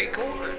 great chord.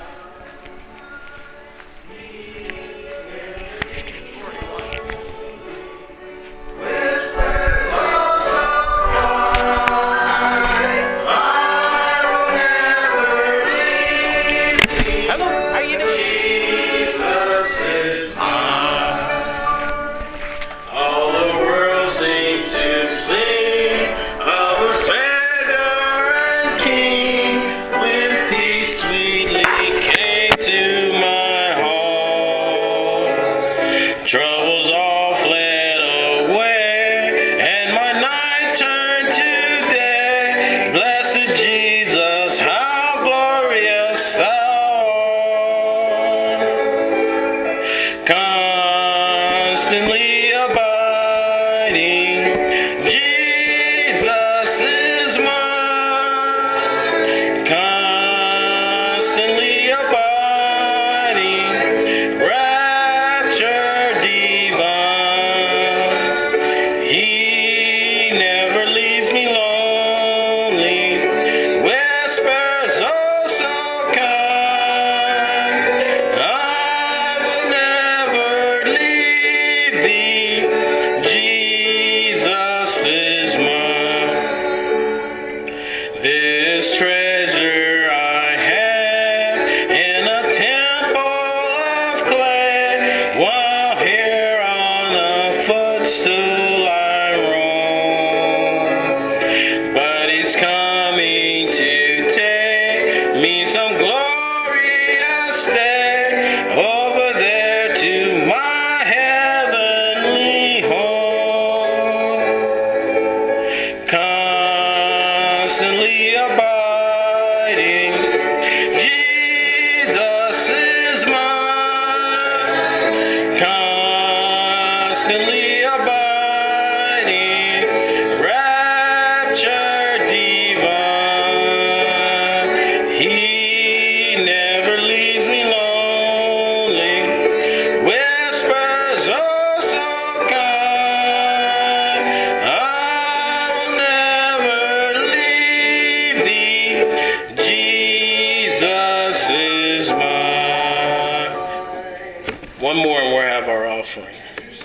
One more and we'll have our offering.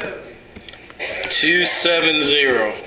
270.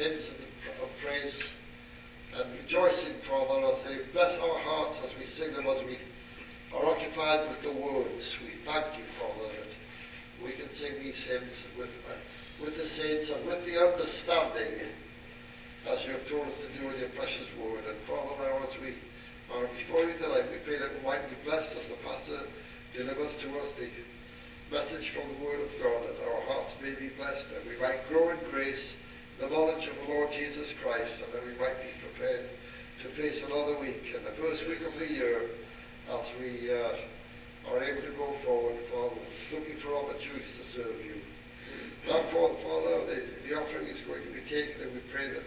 hymns of praise and rejoicing, Father, as they bless our hearts as we sing them, as we are occupied with the words. We thank you, Father, that we can sing these hymns with the saints and with the understanding, as you have told us to do in your precious word. And Father, now as we are before you tonight, we pray that we might be blessed as the pastor delivers to us the message from the word of God, that our hearts may be blessed, that we might grow in grace, the knowledge of the Lord Jesus Christ, and that we might be prepared to face another week, and the first week of the year, as we are able to go forward, Father, looking for opportunities to serve you. Now, Father, the offering is going to be taken, and we pray that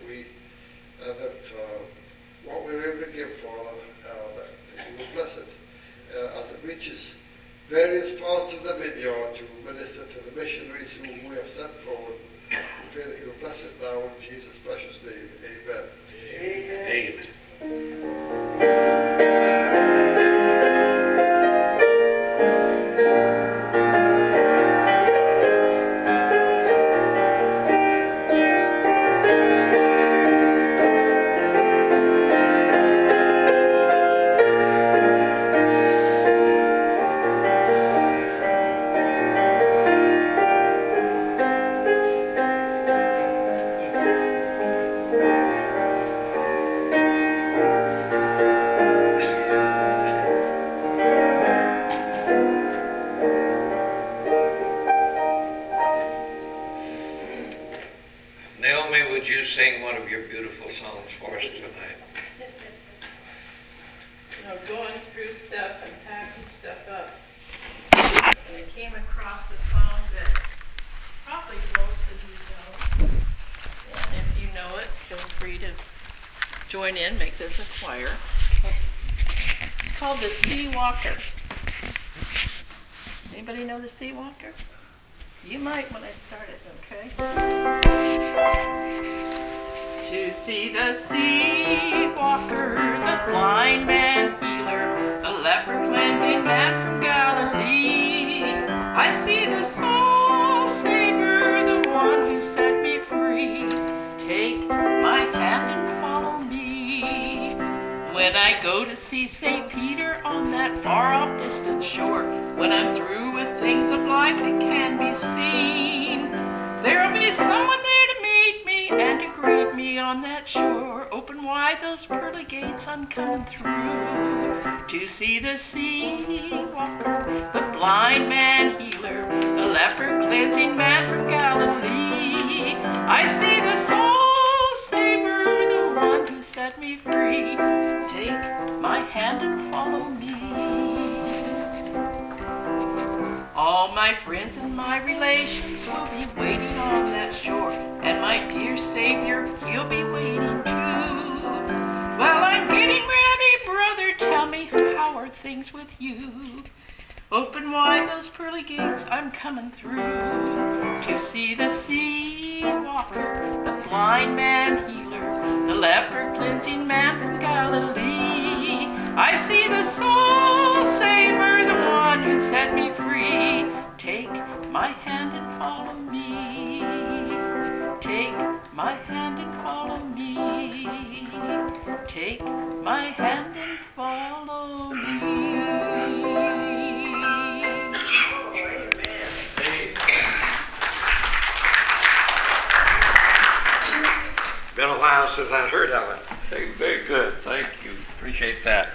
what we're able to give, Father, that you will bless it as it reaches various parts of the vineyard to minister to the missionaries whom we have sent forward. We pray that you will bless it now in Jesus' precious name. Amen. Amen. Sing one of your beautiful songs for us tonight. Going through stuff and packing stuff up, and I came across a song that probably most of you know. And if you know it, feel free to join in, make this a choir. It's called The Sea Walker. Anybody know The Sea Walker? You might when I start it, okay? To see the sea walker, the blind man healer, the leper cleansing man from Galilee. I see the soul saver, the one who set me free. Take my hand and follow me. When I go to see St. Peter on that far-off distant shore, when I'm through with things of life that can be seen, there'll be someone there to meet me and to greet me on that shore. Open wide those pearly gates, I'm coming through to see the sea walker, the blind man healer, the leper cleansing man from Galilee. I see the soul saver, the one who set me free. Take my hand and follow me. All my friends and my relations will be waiting on that shore, and my dear Savior, he'll be waiting too. Well, I'm getting ready, brother, tell me, how are things with you? Open wide those pearly gates, I'm coming through to see the sea walker, the blind man healer, the leper cleansing man from Galilee. I see the soul saver, the one who set me free. Take my hand and follow me. Take my hand and follow me. Take my hand and follow me. Been a while since I heard that one. Very good. Thank you. Appreciate that.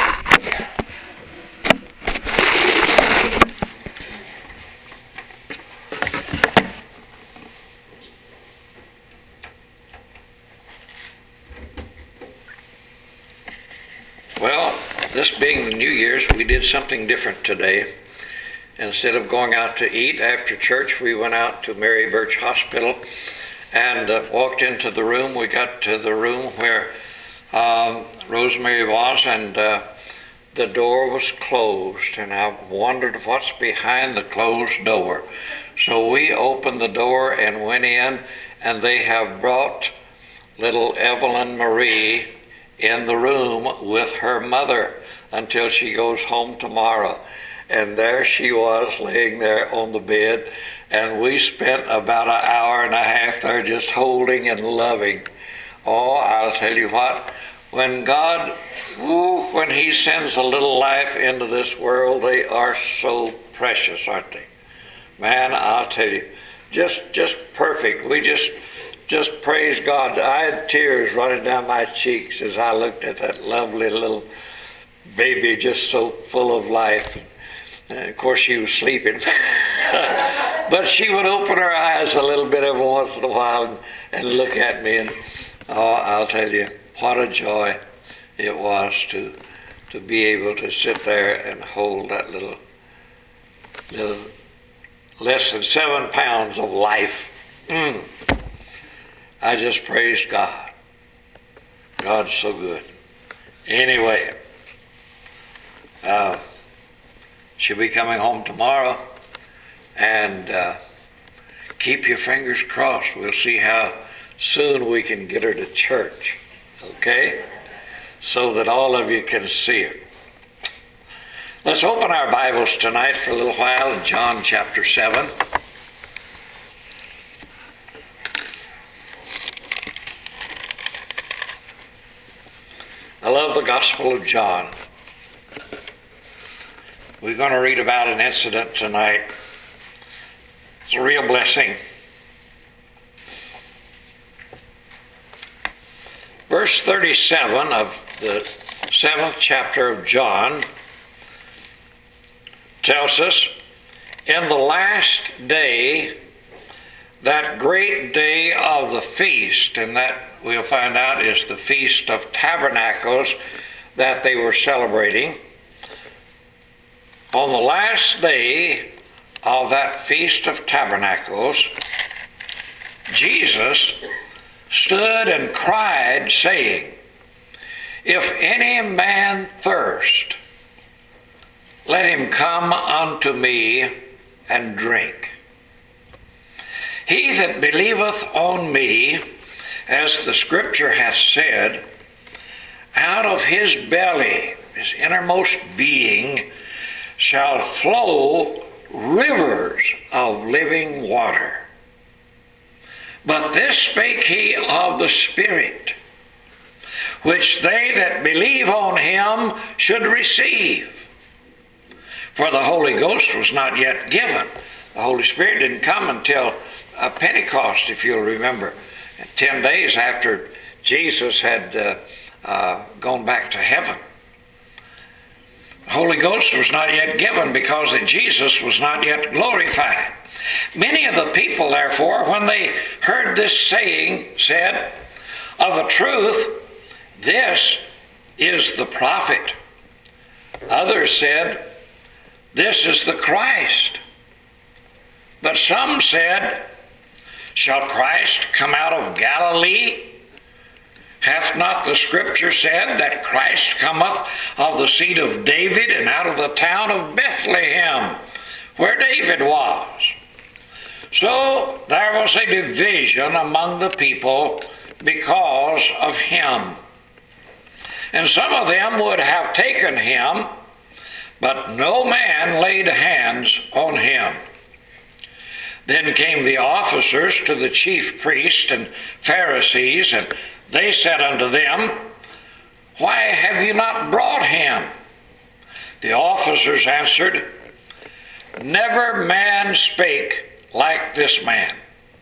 Well, this being the New Year's, we did something different today. Instead of going out to eat after church, we went out to Mary Birch Hospital and walked into the room. We got to the room where Rosemary was, and the door was closed, and I wondered what's behind the closed door. So we opened the door and went in, and they have brought little Evelyn Marie in the room with her mother until she goes home tomorrow. And there she was, laying there on the bed, And we spent about an hour and a half there just holding and loving. Oh, I'll tell you what, when God, when He sends a little life into this world, they are so precious, aren't they? Man, I'll tell you, just perfect. We just praise God. I had tears running down my cheeks as I looked at that lovely little baby, just so full of life. And of course, she was sleeping. But she would open her eyes a little bit every once in a while and look at me. And oh, I'll tell you, what a joy it was to be able to sit there and hold that little less than 7 pounds of life. I just praised God. God's so good. Anyway, she'll be coming home tomorrow, and keep your fingers crossed. We'll see how soon we can get her to church, okay? So that all of you can see her. Let's open our Bibles tonight for a little while in John chapter 7. I love the Gospel of John. We're going to read about an incident tonight. It's a real blessing. Verse 37 of the 7th chapter of John tells us, in the last day, that great day of the feast, and that we'll find out is the Feast of Tabernacles that they were celebrating. On the last day of that Feast of Tabernacles, Jesus stood and cried, saying, "If any man thirst, let him come unto me and drink. He that believeth on me, as the Scripture hath said, out of his belly, his innermost being, shall flow rivers of living water. But this spake he of the Spirit, which they that believe on him should receive. For the Holy Ghost was not yet given." The Holy Spirit didn't come until Pentecost, if you'll remember. 10 days after Jesus had gone back to heaven. The Holy Ghost was not yet given because that Jesus was not yet glorified. Many of the people, therefore, when they heard this saying, said, "Of a truth, this is the prophet." Others said, "This is the Christ." But some said, "Shall Christ come out of Galilee? Hath not the Scripture said that Christ cometh of the seed of David and out of the town of Bethlehem, where David was?" So there was a division among the people because of him. And some of them would have taken him, but no man laid hands on him. Then came the officers to the chief priests and Pharisees, and they said unto them, "Why have you not brought him?" The officers answered, "Never man spake like this man."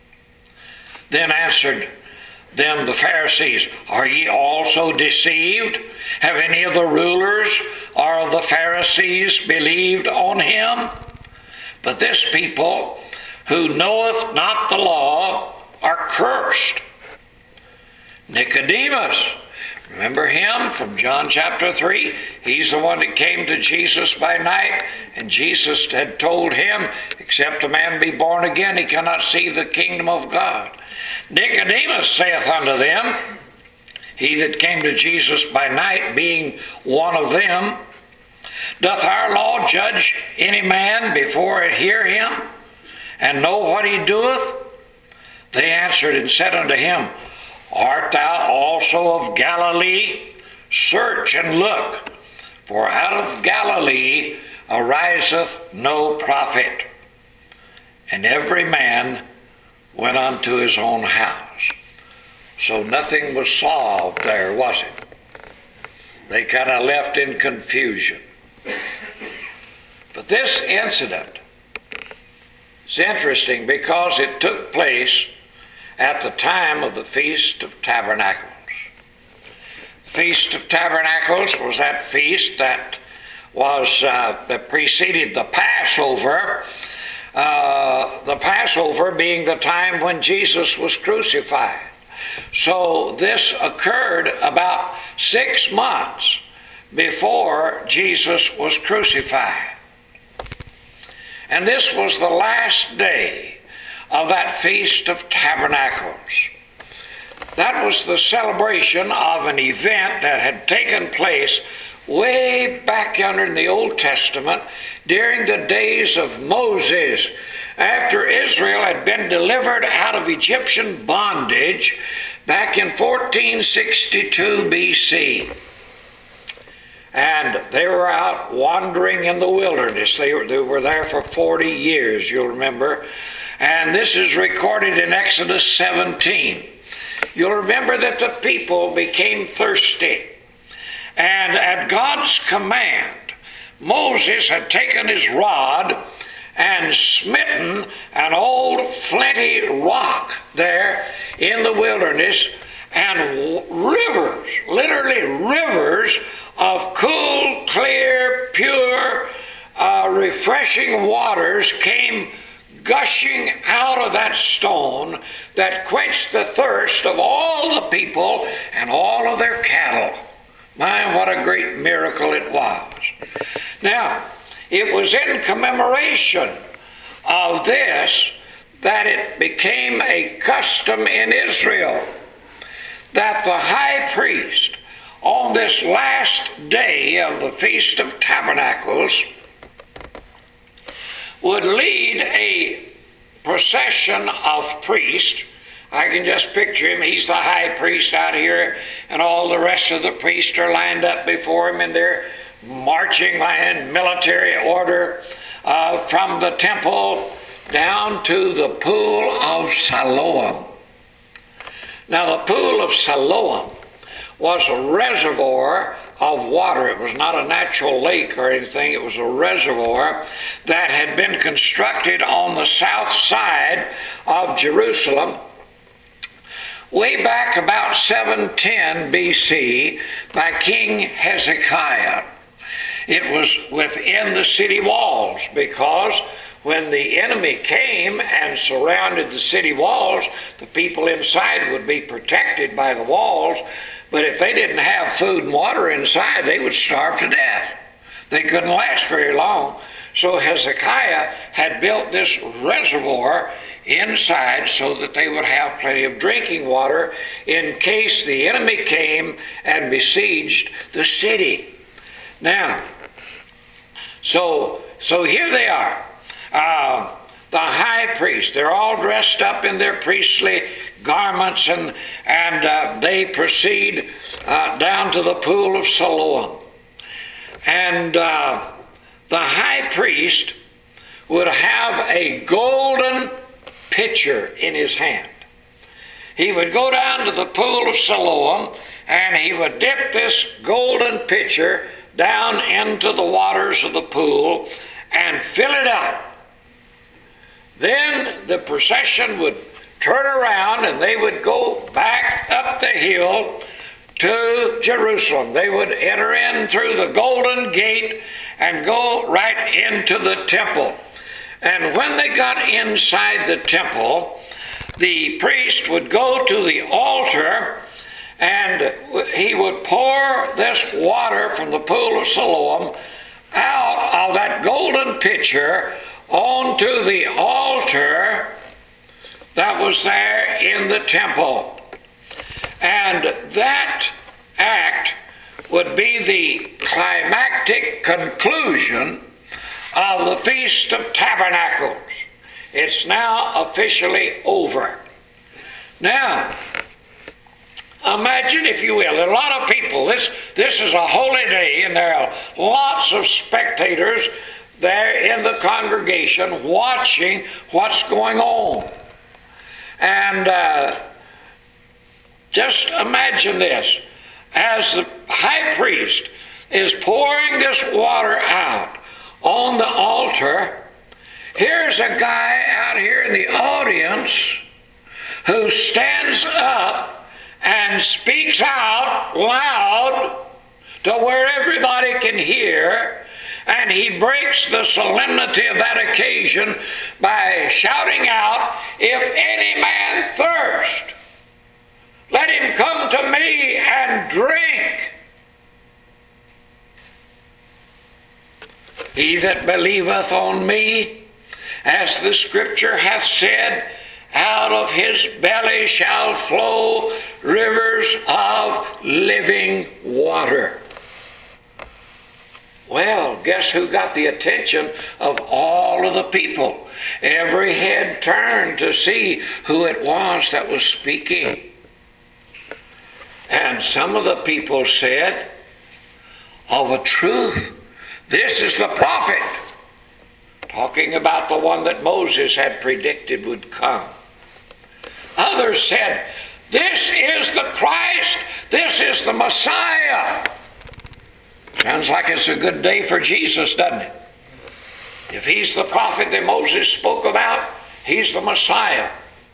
Then answered them the Pharisees, "Are ye also deceived? Have any of the rulers or of the Pharisees believed on him? But this people, who knoweth not the law, are cursed." Nicodemus, remember him from John chapter 3? He's the one that came to Jesus by night, and Jesus had told him, "Except a man be born again, he cannot see the kingdom of God." Nicodemus saith unto them, he that came to Jesus by night, being one of them, "Doth our law judge any man before it hear him, and know what he doeth?" They answered and said unto him, "Art thou also of Galilee? Search and look, for out of Galilee ariseth no prophet." and every man went unto his own house. So nothing was solved there, was it? They kind of left in confusion. But this incident is interesting because it took place at the time of the Feast of Tabernacles. The Feast of Tabernacles was that feast that was that preceded the Passover. The Passover being the time when Jesus was crucified. So this occurred about 6 months before Jesus was crucified. And this was the last day of that Feast of Tabernacles. That was the celebration of an event that had taken place way back yonder in the Old Testament during the days of Moses, after Israel had been delivered out of Egyptian bondage back in 1462 BC. And they were out wandering in the wilderness. They were there for 40 years, you'll remember. And this is recorded in Exodus 17. You'll remember that the people became thirsty. And at God's command, Moses had taken his rod and smitten an old flinty rock there in the wilderness, and rivers, literally rivers of cool, clear, pure, refreshing waters came gushing out of that stone that quenched the thirst of all the people and all of their cattle. My, what a great miracle it was. Now, it was in commemoration of this that it became a custom in Israel that the high priest, on this last day of the Feast of Tabernacles, would lead a procession of priests. I can just picture him. He's the high priest out here, and all the rest of the priests are lined up before him in their marching line, military order, from the temple down to the pool of Siloam. Now, the pool of Siloam was a reservoir of water. It was not a natural lake or anything. It was a reservoir that had been constructed on the south side of Jerusalem way back about 710 BC by King Hezekiah. It was within the city walls, because when the enemy came and surrounded the city walls, the people inside would be protected by the walls. But if they didn't have food and water inside, they would starve to death. They couldn't last very long. So Hezekiah had built this reservoir inside so that they would have plenty of drinking water in case the enemy came and besieged the city. Now, so here they are. The high priest, they're all dressed up in their priestly garments, and they proceed down to the pool of Siloam. And the high priest would have a golden pitcher in his hand. He would go down to the pool of Siloam, and he would dip this golden pitcher down into the waters of the pool and fill it up. Then the procession would turn around and they would go back up the hill to Jerusalem. They would enter in through the Golden Gate and go right into the temple. And when they got inside the temple, the priest would go to the altar and he would pour this water from the pool of Siloam out of that golden pitcher onto the altar that was there in the temple. And that act would be the climactic conclusion of the Feast of Tabernacles. It's now officially over. Now, imagine, if you will, a lot of people, this is a holy day, and there are lots of spectators there in the congregation watching what's going on. And just imagine this. As the high priest is pouring this water out on the altar, here's a guy out here in the audience who stands up and speaks out loud to where everybody can hear, and he breaks the solemnity of that occasion by shouting out, "If any man thirst, let him come to me and drink. He that believeth on me, as the Scripture hath said, out of his belly shall flow rivers of living water." Well, guess who got the attention of all of the people? Every head turned to see who it was that was speaking. And some of the people said, "Of a truth, this is the prophet," talking about the one that Moses had predicted would come. Others said, "This is the Christ, this is the Messiah." Sounds like it's a good day for Jesus, doesn't it? If he's the prophet that Moses spoke about, he's the Messiah.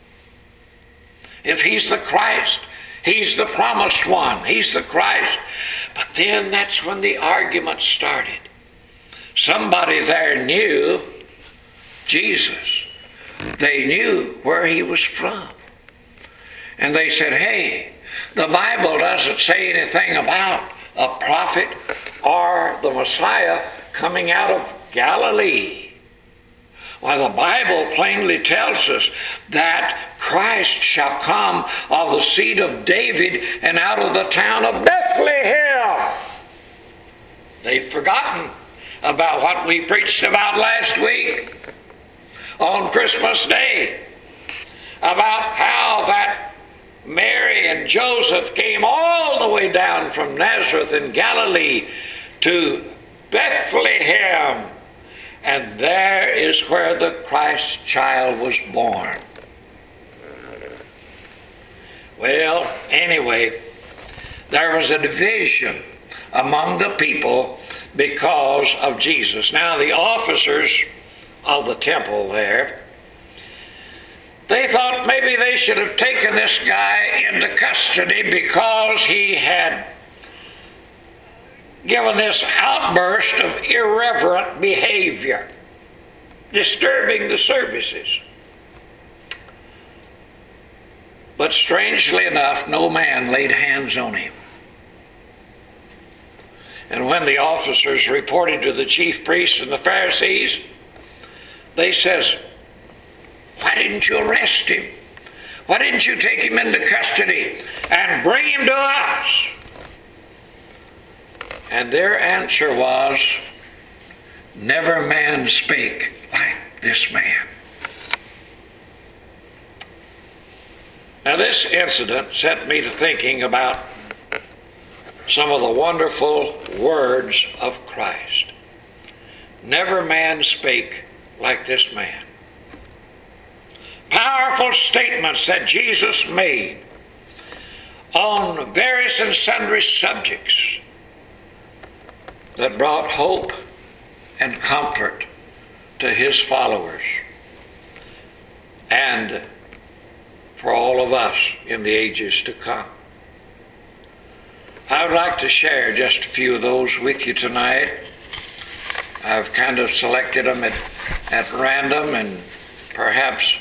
If he's the Christ, he's the promised one. He's the Christ. But then that's when the argument started. Somebody there knew Jesus. They knew where he was from. And they said, "Hey, the Bible doesn't say anything about a prophet or the Messiah coming out of Galilee." Well, the Bible plainly tells us that Christ shall come of the seed of David and out of the town of Bethlehem. They'd forgotten about what we preached about last week on Christmas Day, about how that Mary and Joseph came all the way down from Nazareth in Galilee to Bethlehem. And there is where the Christ child was born. Well, anyway, there was a division among the people because of Jesus. Now, the officers of the temple there, they thought maybe they should have taken this guy into custody because he had given this outburst of irreverent behavior, disturbing the services. But strangely enough, no man laid hands on him. And when the officers reported to the chief priests and the Pharisees, they says, "Why didn't you arrest him? Why didn't you take him into custody and bring him to us?" And their answer was, "Never man spake like this man." Now, this incident set me to thinking about some of the wonderful words of Christ. Never man spake like this man. Powerful statements that Jesus made on various and sundry subjects that brought hope and comfort to his followers and for all of us in the ages to come. I would like to share just a few of those with you tonight. I've kind of selected them at random, and perhaps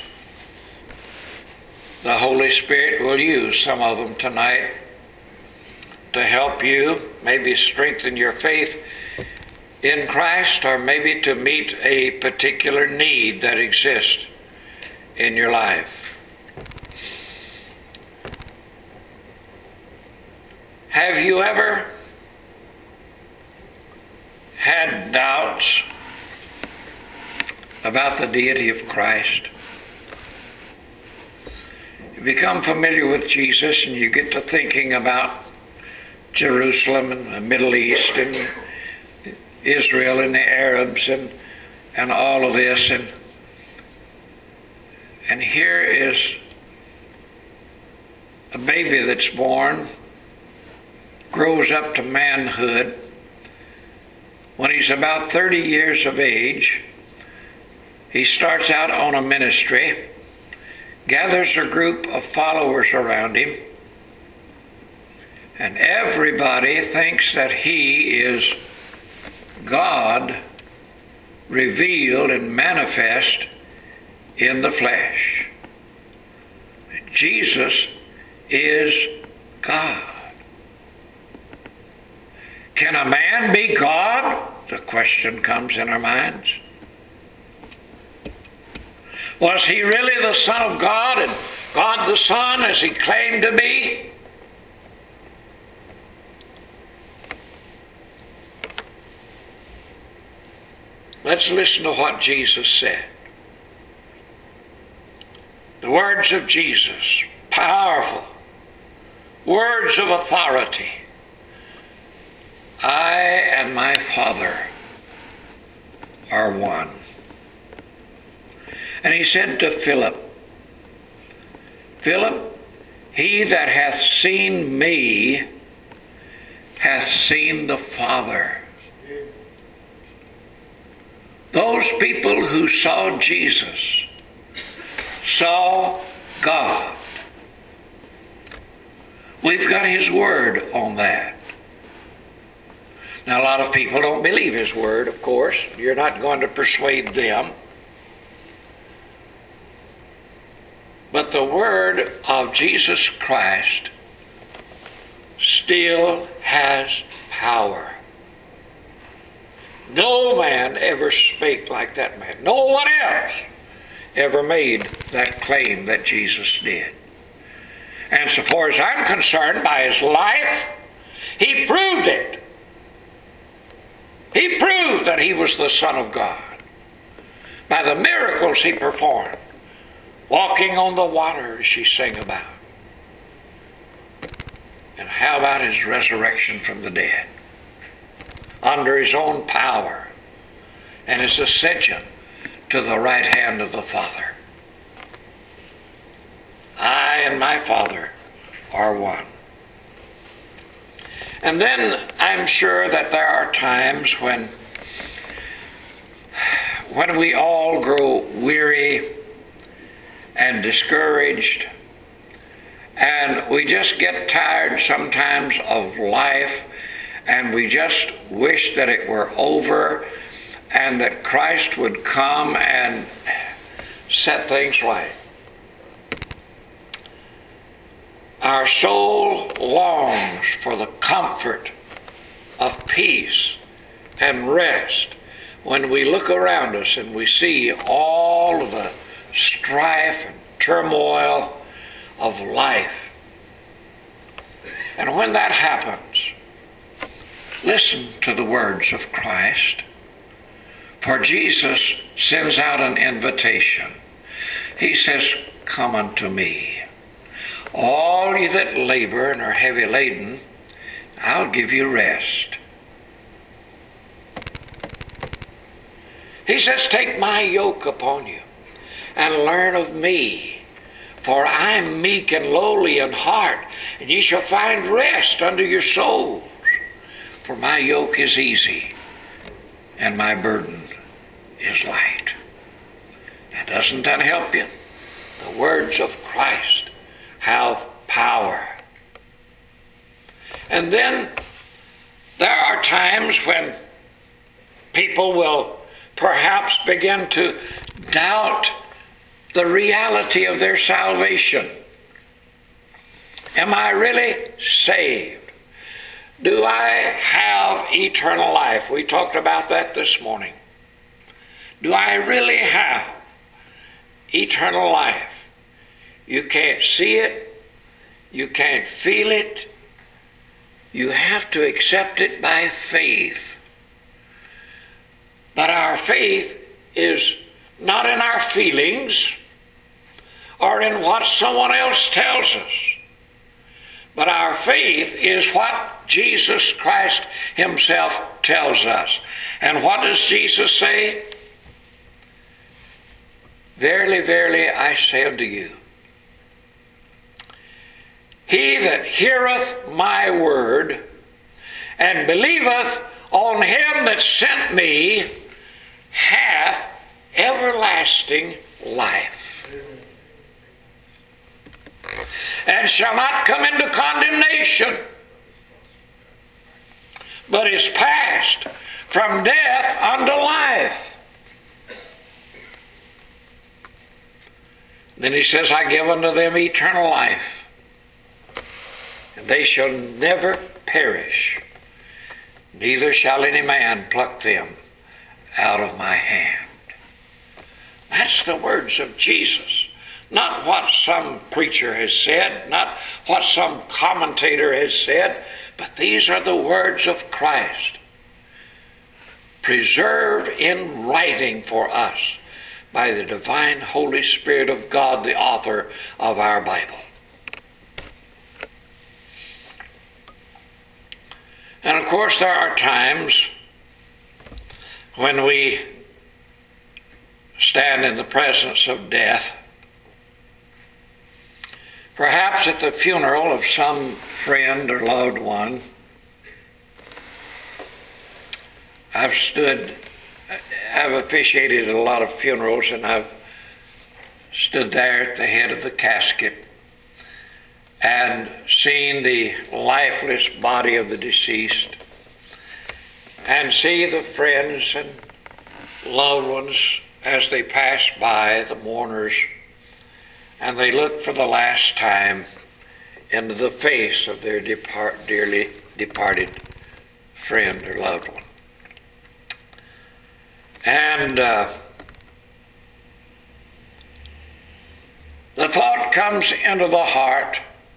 the Holy Spirit will use some of them tonight to help you, maybe strengthen your faith in Christ, or maybe to meet a particular need that exists in your life. Have you ever had doubts about the deity of Christ? You become familiar with Jesus and you get to thinking about Jerusalem and the Middle East and Israel and the Arabs and and all of this. And here is a baby that's born, grows up to manhood. When he's about 30 years of age, he starts out on a ministry, gathers a group of followers around him, and everybody thinks that he is God revealed and manifest in the flesh. Jesus is God. Can a man be God? The question comes in our minds. Was he really the Son of God and God the Son as he claimed to be? Let's listen to what Jesus said. The words of Jesus, powerful, words of authority. I and my Father are one. And he said to Philip, Philip, he that hath seen me hath seen the Father. Those people who saw Jesus saw God. We've got his word on that. Now, a lot of people don't believe his word, of course. You're not going to persuade them. But the word of Jesus Christ still has power. No man ever spake like that man. No one else ever made that claim that Jesus did. And so far as I'm concerned, by his life, he proved it. He proved that he was the Son of God by the miracles he performed, walking on the water as she sang about. And how about his resurrection from the dead? Under his own power and his ascension to the right hand of the Father. I and my Father are one. And then I'm sure that there are times when we all grow weary and discouraged, and we just get tired sometimes of life, and we just wish that it were over and that Christ would come and set things right. Our soul longs for the comfort of peace and rest when we look around us and we see all of the strife and turmoil of life. And when that happens, listen to the words of Christ. For Jesus sends out an invitation. He says, "Come unto me. All ye that labor and are heavy laden, I'll give you rest." He says, "Take my yoke upon you and learn of me. For I am meek and lowly in heart, and ye shall find rest unto your souls. For my yoke is easy, and my burden is light." Now, doesn't that help you? The words of Christ have power. And then there are times when people will perhaps begin to doubt the reality of their salvation. Am I really saved? Do I have eternal life? We talked about that this morning. Do I really have eternal life? You can't see it. You can't feel it. You have to accept it by faith. But our faith is not in our feelings or in what someone else tells us. But our faith is what Jesus Christ himself tells us. And what does Jesus say? Verily, verily, I say unto you, he that heareth my word and believeth on him that sent me hath everlasting life, and shall not come into condemnation, but is passed from death unto life. Then he says, I give unto them eternal life, and they shall never perish, neither shall any man pluck them out of my hand. That's the words of Jesus. Not what some preacher has said, not what some commentator has said, but these are the words of Christ, preserved in writing for us by the divine Holy Spirit of God, the author of our Bible. And of course there are times when we stand in the presence of death, perhaps at the funeral of some friend or loved one. I've officiated a lot of funerals, and I've stood there at the head of the casket and seen the lifeless body of the deceased, and see the friends and loved ones as they pass by, the mourners, and they look for the last time into the face of their dearly departed friend or loved one. And the thought comes into the heart,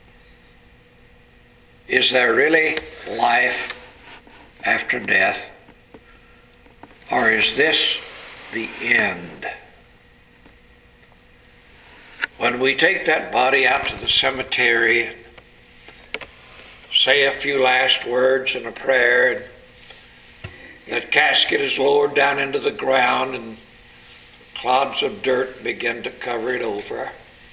is there really life after death? Or is this the end? When we take that body out to the cemetery and say a few last words and a prayer, and that casket is lowered down into the ground and clods of dirt begin to cover it over,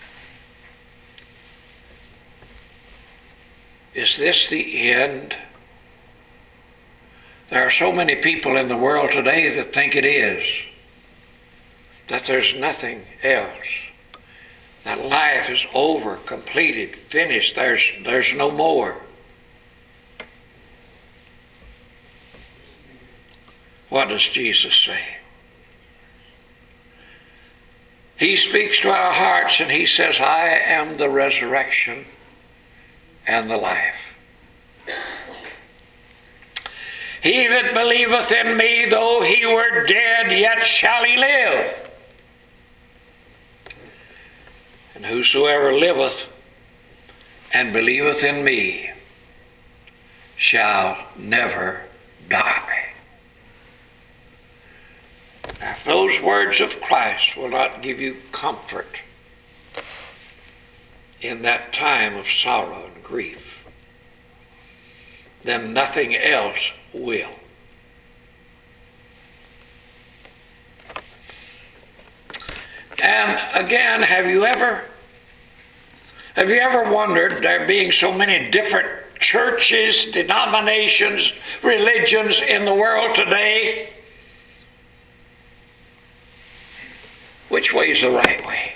is this the end? There are so many people in the world today that think it is, that there's nothing else, that life is over, completed, finished, there's no more. What does Jesus say? He speaks to our hearts and he says, I am the resurrection and the life. He that believeth in me, though he were dead, yet shall he live. And whosoever liveth and believeth in me shall never die. Now, if those words of Christ will not give you comfort in that time of sorrow and grief, then nothing else will. And again, have you ever wondered, there being so many different churches, denominations, religions in the world today, which way is the right way?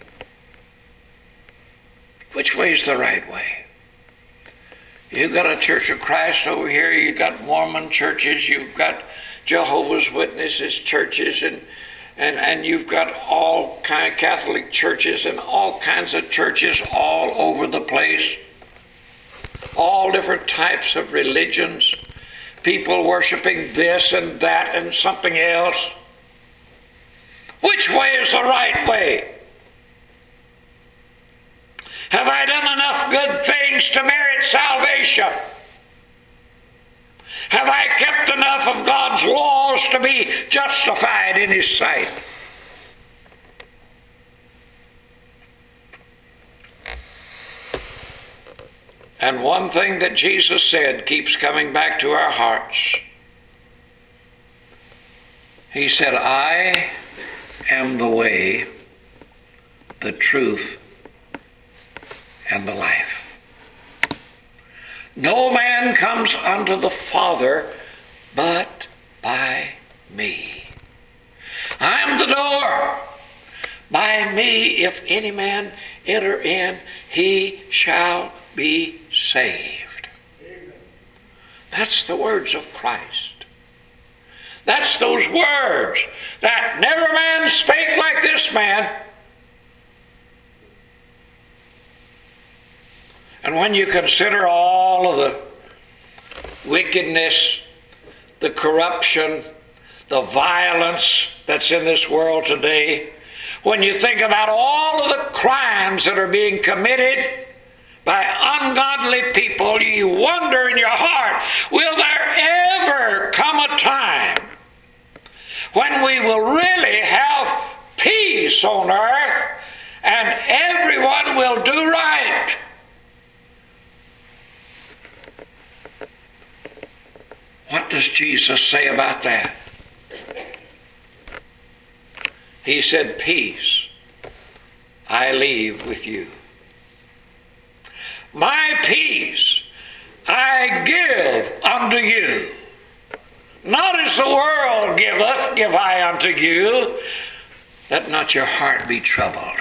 Which way is the right way? You've got a Church of Christ over here, you've got Mormon churches, you've got Jehovah's Witnesses churches, and you've got all kind of Catholic churches and all kinds of churches all over the place. All different types of religions, people worshiping this and that and something else. Which way is the right way? Have I done enough good things to merit salvation? Have I kept enough of God's laws to be justified in His sight? And one thing that Jesus said keeps coming back to our hearts. He said, I am the way, the truth, and the life. No man comes unto the Father but by me. I am the door. By me, if any man enter in, he shall be saved. Amen. That's the words of Christ. That's those words that never man spake like this man. And when you consider all of the wickedness, the corruption, the violence that's in this world today, when you think about all of the crimes that are being committed by ungodly people, you wonder in your heart, will there ever come a time when we will really have peace on earth and everyone will do right? What does Jesus say about that? He said, peace I leave with you. My peace I give unto you. Not as the world giveth, give I unto you. Let not your heart be troubled,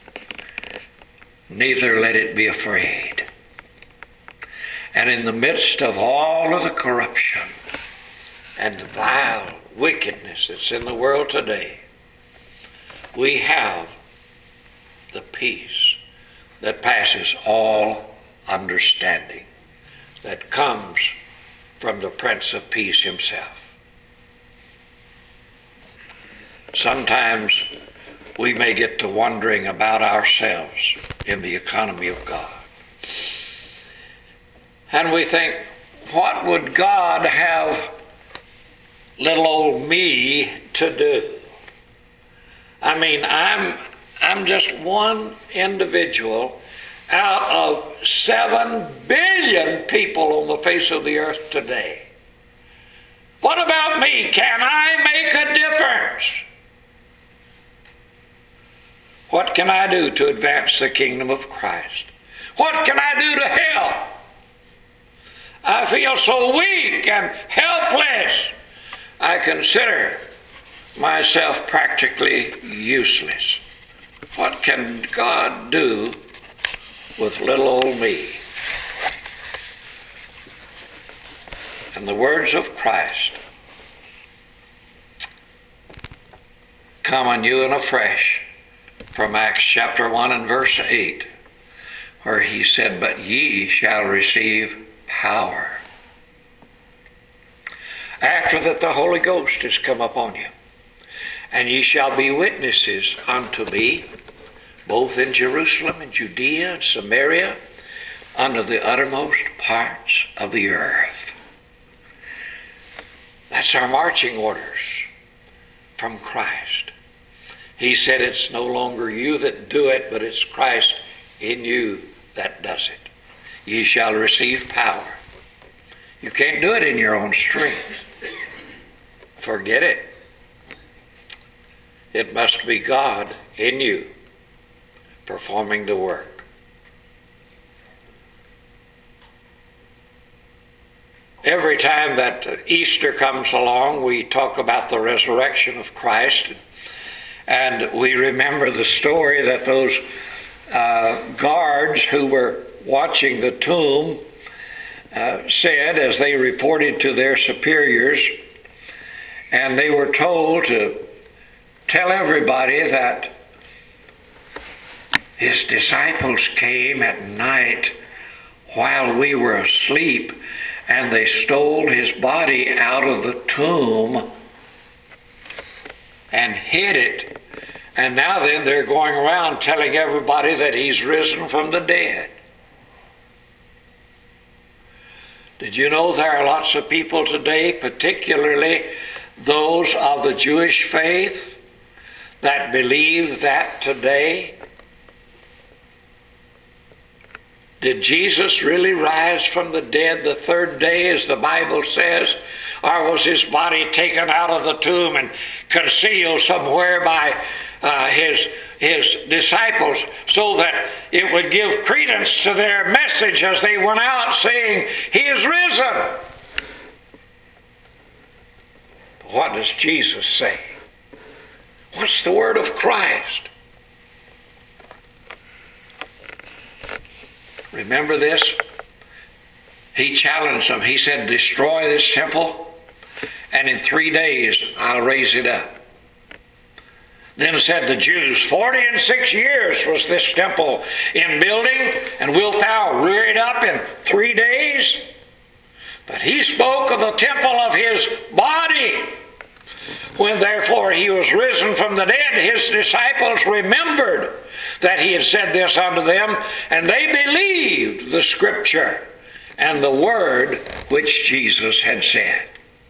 neither let it be afraid. And in the midst of all of the corruption and the vile wickedness that's in the world today, we have the peace that passes all understanding, that comes from the Prince of Peace himself. Sometimes we may get to wondering about ourselves in the economy of God. And we think, what would God have little old me to do? I mean, I'm just one individual out of 7 billion people on the face of the earth today. What about me? Can I make a difference? What can I do to advance the kingdom of Christ? What can I do to help? I feel so weak and helpless. I consider myself practically useless. What can God do with little old me? And the words of Christ come anew and afresh from Acts chapter 1 and verse 8, where he said, but ye shall receive power after that the Holy Ghost is come upon you, and ye shall be witnesses unto me, both in Jerusalem and Judea and Samaria, unto the uttermost parts of the earth. That's our marching orders from Christ. He said it's no longer you that do it, but it's Christ in you that does it. Ye shall receive power. You can't do it in your own strength. Forget it. It must be God in you performing the work. Every time that Easter comes along, we talk about the resurrection of Christ, and we remember the story that those guards who were watching the tomb said, as they reported to their superiors, and they were told to tell everybody that his disciples came at night while we were asleep, and they stole his body out of the tomb and hid it. And now then they're going around telling everybody that he's risen from the dead. Did you know there are lots of people today, particularly those of the Jewish faith, that believe that today? Did Jesus really rise from the dead the third day, as the Bible says? Or was his body taken out of the tomb and concealed somewhere by his disciples so that it would give credence to their message as they went out saying, He is risen. What does Jesus say? What's the word of Christ? Remember this? He challenged them. He said, destroy this temple, and in 3 days I'll raise it up. Then said the Jews, 46 years was this temple in building, and wilt thou rear it up in 3 days? But he spoke of the temple of his body. When therefore he was risen from the dead, his disciples remembered that he had said this unto them, and they believed the scripture and the word which Jesus had said.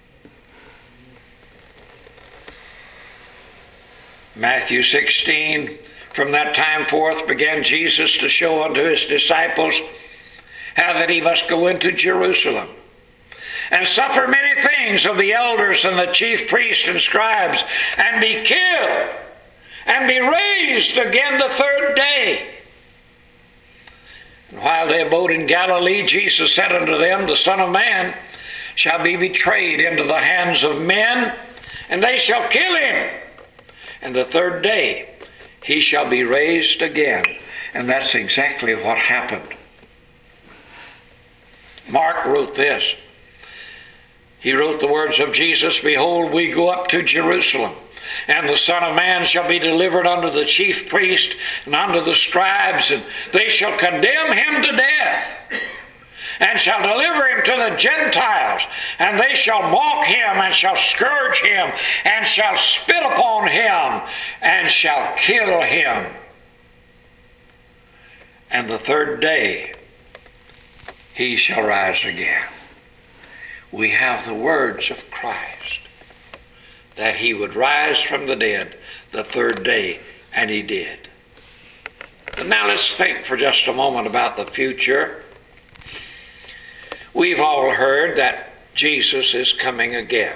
Matthew 16, from that time forth began Jesus to show unto his disciples how that he must go into Jerusalem and suffer many things of the elders and the chief priests and scribes, and be killed, and be raised again the third day. And while they abode in Galilee, Jesus said unto them, the Son of Man shall be betrayed into the hands of men, and they shall kill him. And the third day he shall be raised again. And that's exactly what happened. Mark wrote this. He wrote the words of Jesus, behold, we go up to Jerusalem, and the Son of Man shall be delivered unto the chief priests and unto the scribes, and they shall condemn him to death, and shall deliver him to the Gentiles, and they shall mock him, and shall scourge him, and shall spit upon him, and shall kill him. And the third day he shall rise again. We have the words of Christ that he would rise from the dead the third day, and he did. And now let's think for just a moment about the future. We've all heard that Jesus is coming again.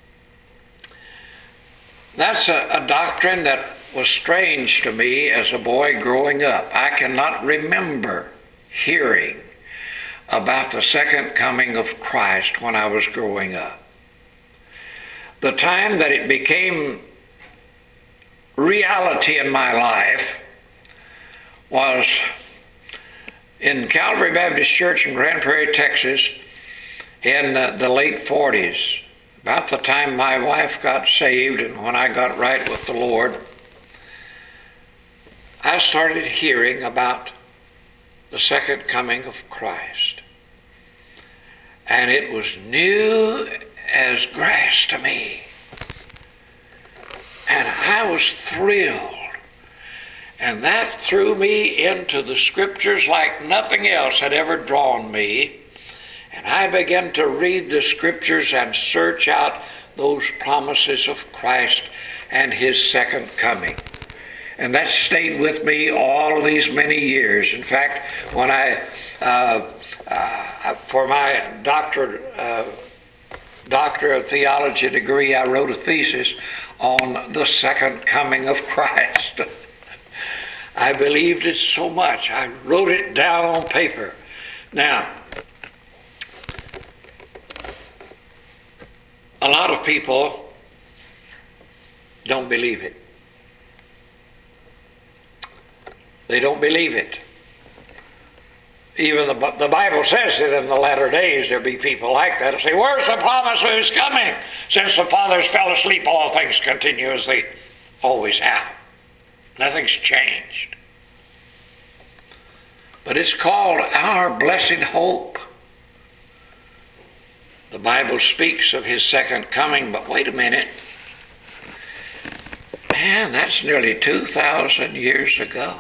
That's a doctrine that was strange to me as a boy growing up. I cannot remember hearing about the second coming of Christ when I was growing up. The time that it became reality in my life was in Calvary Baptist Church in Grand Prairie, Texas, in the late 40s, about the time my wife got saved and when I got right with the Lord. I started hearing about the second coming of Christ. And it was new as grass to me. And I was thrilled. And that threw me into the scriptures like nothing else had ever drawn me. And I began to read the scriptures and search out those promises of Christ and his second coming. And that stayed with me all these many years. In fact, when for my doctor of theology degree, I wrote a thesis on the second coming of Christ. I believed it so much. I wrote it down on paper. Now, a lot of people don't believe it. They don't believe it. Even the Bible says that in the latter days there'll be people like that who say, where's the promise of his coming? Since the fathers fell asleep, all things continue as they always have. Nothing's changed. But it's called our blessed hope. The Bible speaks of his second coming, but wait a minute. Man, that's nearly 2,000 years ago.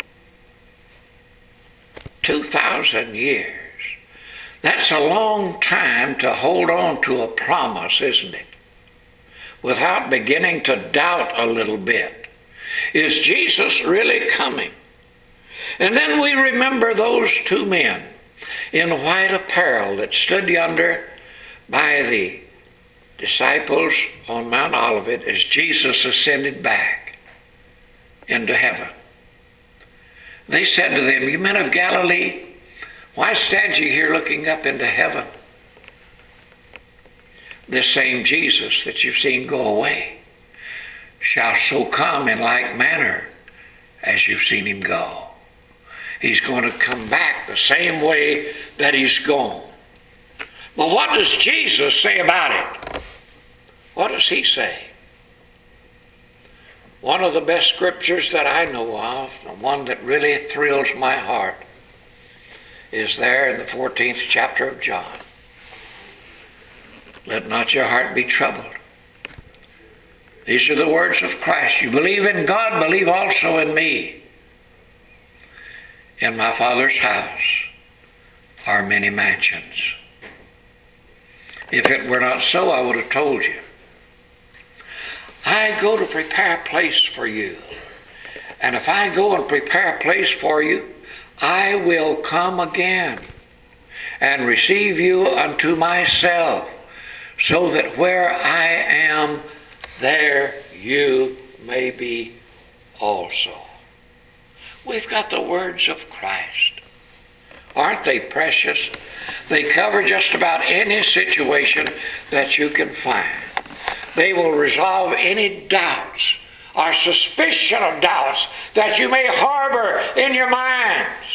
2,000 years. That's a long time to hold on to a promise, isn't it? Without beginning to doubt a little bit. Is Jesus really coming? And then we remember those two men in white apparel that stood yonder by the disciples on Mount Olivet as Jesus ascended back into heaven. They said to them, "You men of Galilee, why stand ye here looking up into heaven? This same Jesus that you've seen go away shall so come in like manner as you've seen him go." He's going to come back the same way that he's gone. But what does Jesus say about it? What does he say? One of the best scriptures that I know of, the one that really thrills my heart, is there in the 14th chapter of John. "Let not your heart be troubled." These are the words of Christ. "You believe in God, believe also in me. In my Father's house are many mansions. If it were not so, I would have told you. I go to prepare a place for you. And if I go and prepare a place for you, I will come again and receive you unto myself, so that where I am, there you may be also." We've got the words of Christ. Aren't they precious? They cover just about any situation that you can find. They will resolve any doubts or suspicion of doubts that you may harbor in your minds.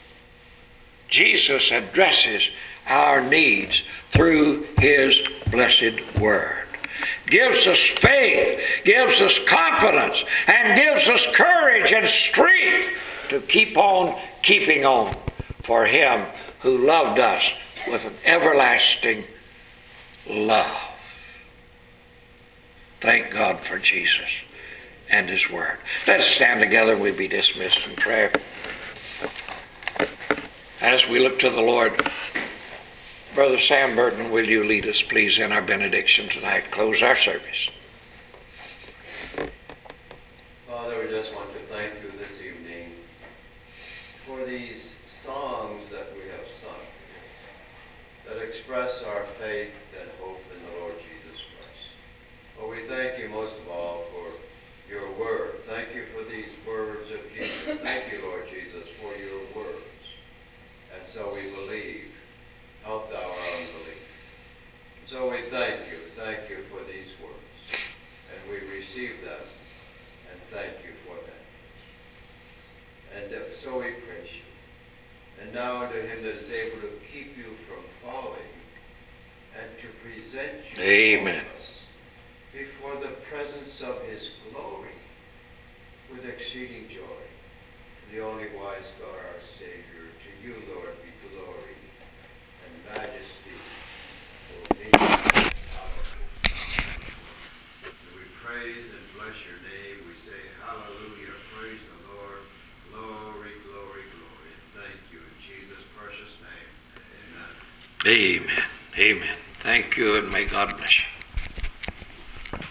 Jesus addresses our needs through his blessed word. Gives us faith, gives us confidence, and gives us courage and strength to keep on keeping on for him who loved us with an everlasting love. Thank God for Jesus and his word. Let's stand together and we'll be dismissed in prayer. As we look to the Lord, Brother Sam Burton, will you lead us, please, in our benediction tonight? Close our service. Father, we just want to thank you this evening for these songs that we have sung that express our faith and hope in the Lord Jesus Christ. But we thank you most of all for your word. Thank you for these words of Jesus. Thank you, Lord Jesus, for your words. And so we believe. Help thou our unbelief. So we thank you for these words. And we receive them and thank you for them. And so we praise you. And now unto him that is able to keep you from falling and to present you Amen. before the presence of his glory with exceeding joy. The only wise God, our Savior, to you, Lord, be glory and majesty, dominion, and power. We praise and bless your name. We say hallelujah, praise the Lord, glory, glory, glory. And thank you in Jesus' precious name. Amen. Amen. Amen. Thank you, and may God bless you.